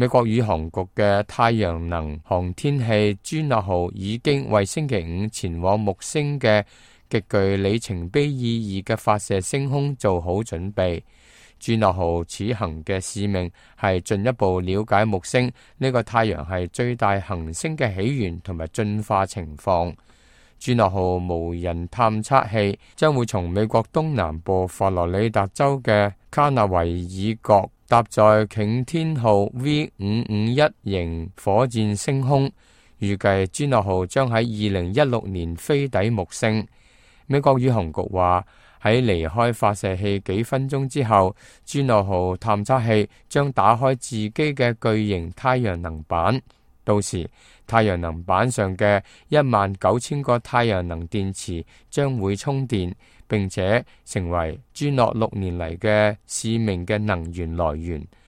美國宇航局嘅太陽能航天器朱諾號已經為星期五前往木星嘅極具里程碑意義嘅發射升空做好準備。朱諾號此行嘅使命係進一步了解木星呢個太陽系最大行星嘅起源同埋進化情況。朱諾號無人探測器將會從美國東南部佛羅里達州嘅卡納維爾角搭載擎天號 V551 型火箭升空，預計朱諾號將喺2016年飛抵木星。美國宇航局話，喺離開發射器幾分鐘之後，朱諾號探測器將打開自己嘅巨型太陽能板，到時太陽能板上嘅19000個太陽能電池將會充電，並且成為朱諾6年嚟嘅使命嘅能源來源。